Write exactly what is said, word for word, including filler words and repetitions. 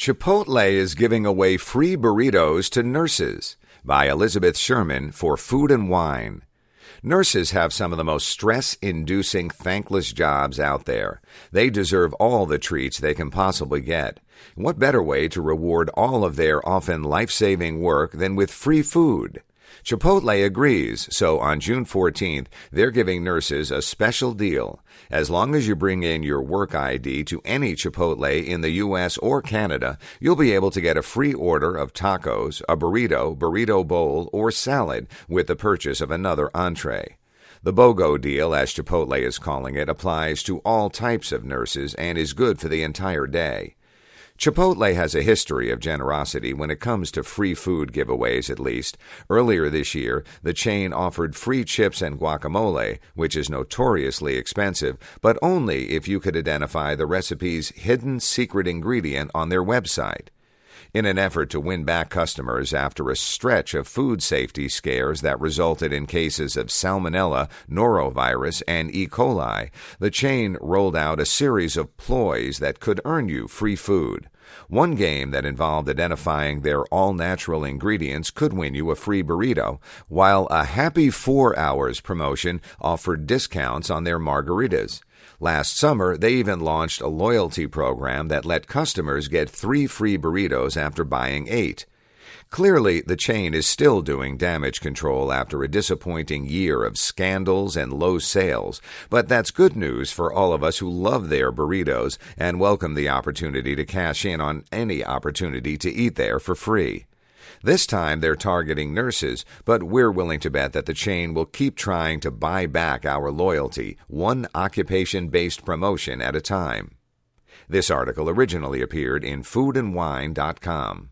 Chipotle is giving away free burritos to nurses by Elizabeth Sherman for Food and Wine. Nurses have some of the most stress-inducing, thankless jobs out there. They deserve all the treats they can possibly get. What better way to reward all of their often life-saving work than with free food? Chipotle agrees, so on June fourteenth, they're giving nurses a special deal. As long as you bring in your work I D to any Chipotle in the U S or Canada, you'll be able to get a free order of tacos, a burrito, burrito bowl, or salad with the purchase of another entree. The BOGO deal, as Chipotle is calling it, applies to all types of nurses and is good for the entire day. Chipotle has a history of generosity when it comes to free food giveaways, at least. Earlier this year, the chain offered free chips and guacamole, which is notoriously expensive, but only if you could identify the recipe's hidden secret ingredient on their website. In an effort to win back customers after a stretch of food safety scares that resulted in cases of salmonella, norovirus, and E. coli, the chain rolled out a series of ploys that could earn you free food. One game that involved identifying their all-natural ingredients could win you a free burrito, while a Happy Four Hours promotion offered discounts on their margaritas. Last summer, they even launched a loyalty program that let customers get three free burritos after buying eight. Clearly, the chain is still doing damage control after a disappointing year of scandals and low sales, but that's good news for all of us who love their burritos and welcome the opportunity to cash in on any opportunity to eat there for free. This time they're targeting nurses, but we're willing to bet that the chain will keep trying to buy back our loyalty, one occupation-based promotion at a time. This article originally appeared in food and wine dot com.